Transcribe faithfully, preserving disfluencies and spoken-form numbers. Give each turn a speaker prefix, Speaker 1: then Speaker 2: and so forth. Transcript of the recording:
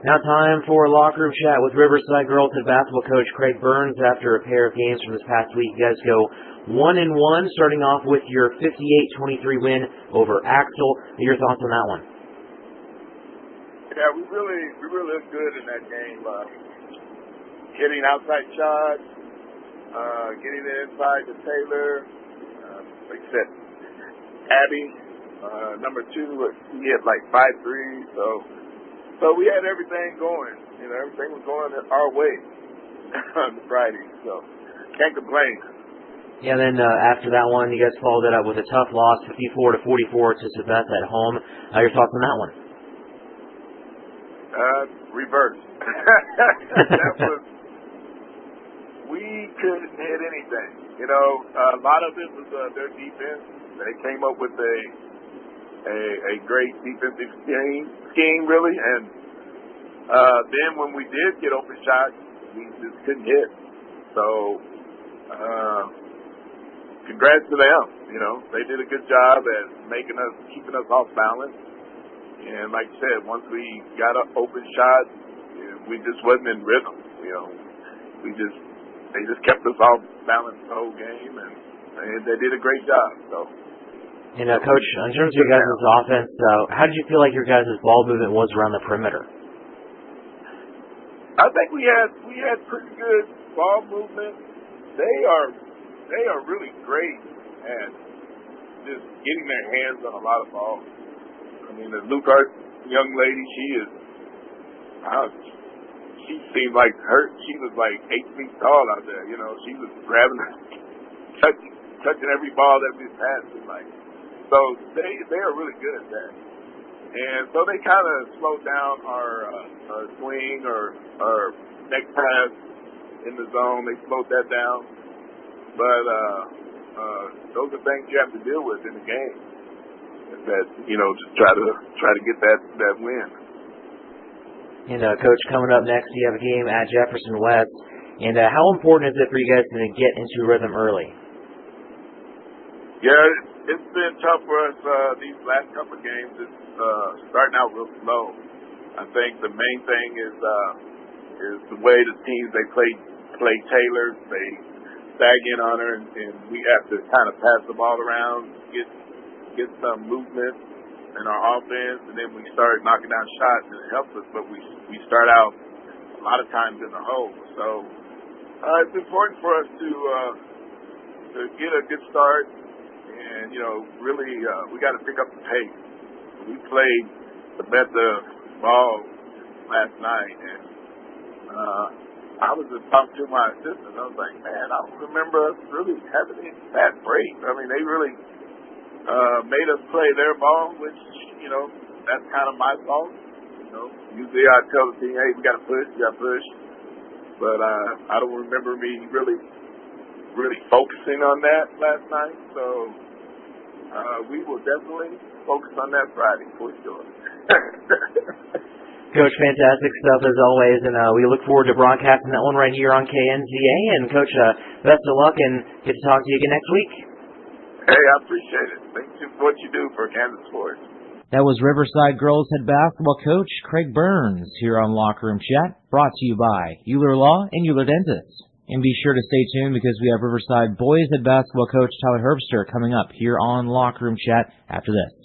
Speaker 1: Now time for locker room chat with Riverside Girls head basketball coach Craig Burns. After a pair of games from this past week, you guys go one and one, starting off with your fifty-eight twenty-three win over Axel. Your thoughts on that one?
Speaker 2: Yeah, we really we really looked good in that game. Uh, hitting outside shots, uh, getting it inside to Taylor. Uh, like I said, Abby, uh, number two, he hit like five threes. So. So we had everything going, you know, everything was going our way on Friday, so can't complain.
Speaker 1: Yeah, then uh, after that one, you guys followed it up with a tough loss, fifty-four to forty-four to Sabeth at home. Uh, your thoughts on that one?
Speaker 2: Uh, reverse. That was, we couldn't hit anything. You know, a lot of it was uh, their defense. They came up with a a, a great defensive scheme, scheme really, and uh, then when we did get open shots, we just couldn't hit. So, uh, congrats to them. You know, they did a good job at making us, keeping us off balance. And like I said, once we got an open shot, we just wasn't in rhythm. You know, we just they just kept us off balance the whole game, and, and they did a great job. So.
Speaker 1: And, uh, Coach, in terms of your guys' offense, uh, how did you feel like your guys' ball movement was around the perimeter?
Speaker 2: I think we had we had pretty good ball movement. They are they are really great at just getting their hands on a lot of balls. I mean, the Luke Hart young lady, she is, uh, she seemed like her, she was like eight feet tall out there. You know, she was grabbing, touching, touching every ball that we passed. Like. So they they are really good at that, and so they kind of slowed down our, uh, our swing or our next pass in the zone. They slowed that down, but uh, uh, those are things you have to deal with in the game. That you know, just try to try to get that that win.
Speaker 1: And uh, Coach, coming up next, you have a game at Jefferson West, and uh, how important is it for you guys to get into rhythm early?
Speaker 2: Yeah. It's been tough for us uh, these last couple of games. It's uh, starting out real slow. I think the main thing is uh, is the way the teams they play play Taylor. They sag in on her, and, and we have to kind of pass the ball around, get get some movement in our offense, and then we start knocking down shots, and it helps us. But we we start out a lot of times in the hole. So uh, it's important for us to uh, to get a good start. And, you know, really, uh, we got to pick up the pace. We played the better ball last night, and uh, I was just talking to my assistant. I was like, man, I don't remember us really having any bad breaks. I mean, they really uh, made us play their ball, which, you know, that's kind of my fault. You know, usually I tell the team, hey, we got to push, we got to push. But uh, I don't remember me really, really focusing on that last night. So uh, we will definitely focus on that Friday for sure.
Speaker 1: Coach, fantastic stuff as always, and uh, we look forward to broadcasting that one right here on K N Z A. And Coach, uh, best of luck, and get to talk to you again next week.
Speaker 2: Hey, I appreciate it. Thank you for what you do for Kansas Sports.
Speaker 3: That was Riverside Girls head basketball coach Craig Burns here on Locker Room Chat, brought to you by Euler Law and Euler Dentists. And be sure to stay tuned because we have Riverside boys head basketball coach Tyler Herbster coming up here on Locker Room Chat after this.